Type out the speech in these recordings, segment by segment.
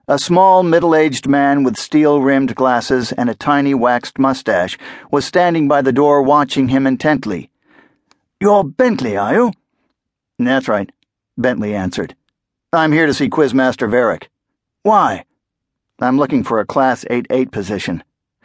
A small, middle-aged man with steel-rimmed glasses and a tiny waxed mustache was standing by the door watching him intently. "You're Bentley, are you?" "That's right," Bentley answered. "I'm here to see Quizmaster Varric." "Why?" "I'm looking for a Class 8-8 position."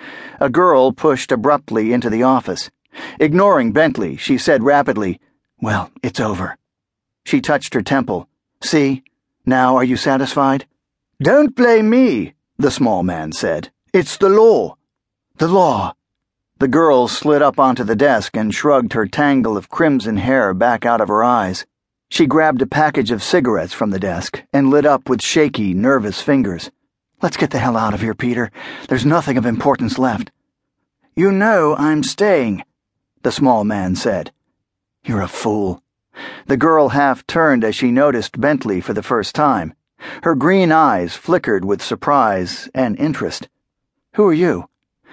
A girl pushed abruptly into the office. Ignoring Bentley, she said rapidly, "Well, it's over." She touched her temple. "See? Now are you satisfied?" "Don't blame me," the small man said. "It's the law." "The law." The girl slid up onto the desk and shrugged her tangle of crimson hair back out of her eyes. She grabbed a package of cigarettes from the desk and lit up with shaky, nervous fingers. "Let's get the hell out of here, Peter. There's nothing of importance left." "You know I'm staying," the small man said. "You're a fool." The girl half turned as she noticed Bentley for the first time. Her green eyes flickered with surprise and interest. "Who are you?"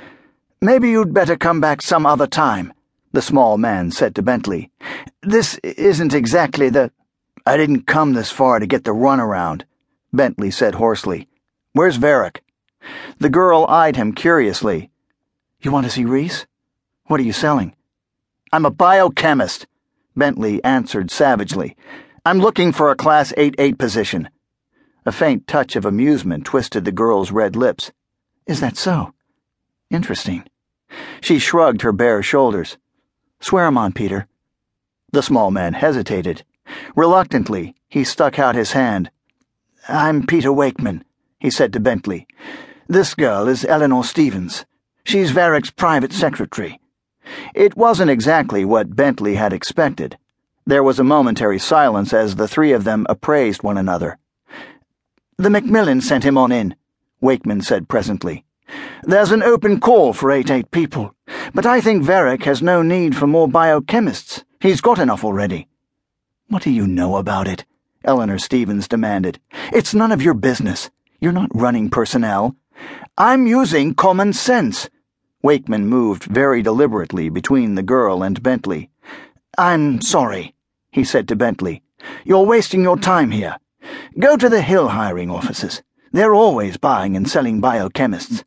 "Maybe you'd better come back some other time," the small man said to Bentley. "This isn't exactly the—" "I didn't come this far to get the runaround," Bentley said hoarsely. "Where's Varric?" The girl eyed him curiously. "You want to see Reese? What are you selling?" "I'm a biochemist," Bentley answered savagely. "I'm looking for a Class 8-8 position." A faint touch of amusement twisted the girl's red lips. "Is that so? Interesting." She shrugged her bare shoulders. "Swear 'em on, Peter." The small man hesitated. Reluctantly, he stuck out his hand. "I'm Peter Wakeman," he said to Bentley. "This girl is Eleanor Stevens. She's Varric's private secretary." It wasn't exactly what Bentley had expected. There was a momentary silence as the three of them appraised one another. "The Macmillan sent him on in," Wakeman said presently. "There's an open call for 8-8 people, but I think Varric has no need for more biochemists. He's got enough already." "What do you know about it?" Eleanor Stevens demanded. "It's none of your business. You're not running personnel." "I'm using common sense." Wakeman moved very deliberately between the girl and Bentley. "I'm sorry," he said to Bentley. "You're wasting your time here. Go to the Hill hiring offices. They're always buying and selling biochemists."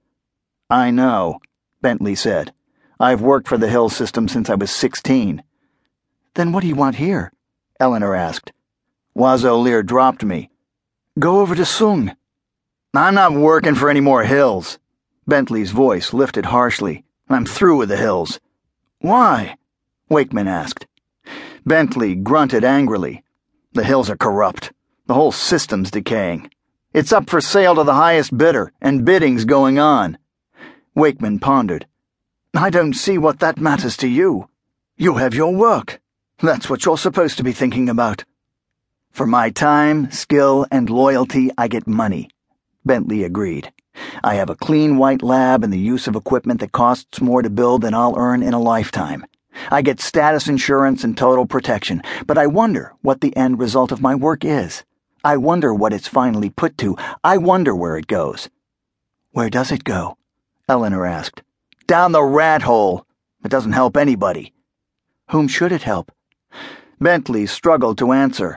"I know," Bentley said. "I've worked for the Hill system since I was 16. "Then what do you want here?" Eleanor asked. "Wazo Lear dropped me." "Go over to Sung." "I'm not working for any more Hills." Bentley's voice lifted harshly. "I'm through with the Hills." "Why?" Wakeman asked. Bentley grunted angrily. "The Hills are corrupt. The whole system's decaying. It's up for sale to the highest bidder, and bidding's going on." Wakeman pondered. "I don't see what that matters to you. You have your work. That's what you're supposed to be thinking about." "For my time, skill, and loyalty, I get money," Bentley agreed. "I have a clean white lab and the use of equipment that costs more to build than I'll earn in a lifetime. I get status insurance and total protection, but I wonder what the end result of my work is. I wonder what it's finally put to. I wonder where it goes." "Where does it go?" Eleanor asked. "Down the rat hole. It doesn't help anybody." "Whom should it help?" Bentley struggled to answer.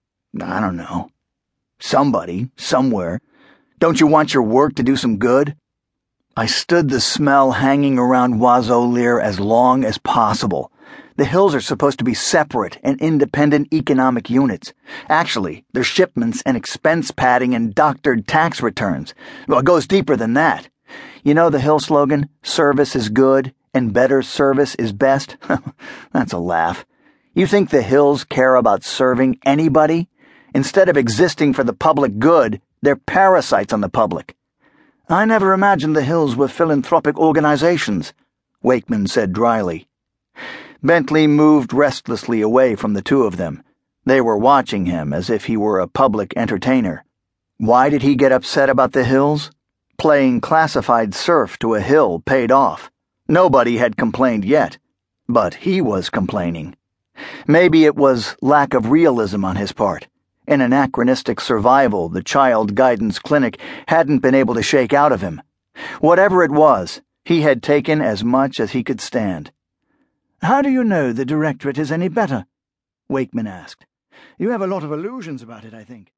"I don't know. Somebody, somewhere. Don't you want your work to do some good?" "I stood the smell hanging around Wazo Lear as long as possible. The Hills are supposed to be separate and independent economic units. Actually, they're shipments and expense padding and doctored tax returns. Well, it goes deeper than that. You know the Hill slogan, 'Service is good and better service is best'? That's a laugh. You think the Hills care about serving anybody? Instead of existing for the public good, they're parasites on the public." "I never imagined the Hills were philanthropic organizations," Wakeman said dryly. Bentley moved restlessly away from the two of them. They were watching him as if he were a public entertainer. Why did he get upset about the Hills? Playing classified serf to a Hill paid off. Nobody had complained yet, but he was complaining. Maybe it was lack of realism on his part. An anachronistic survival the child guidance clinic hadn't been able to shake out of him. Whatever it was, he had taken as much as he could stand. "How do you know the directorate is any better?" Wakeman asked. "You have a lot of illusions about it, I think."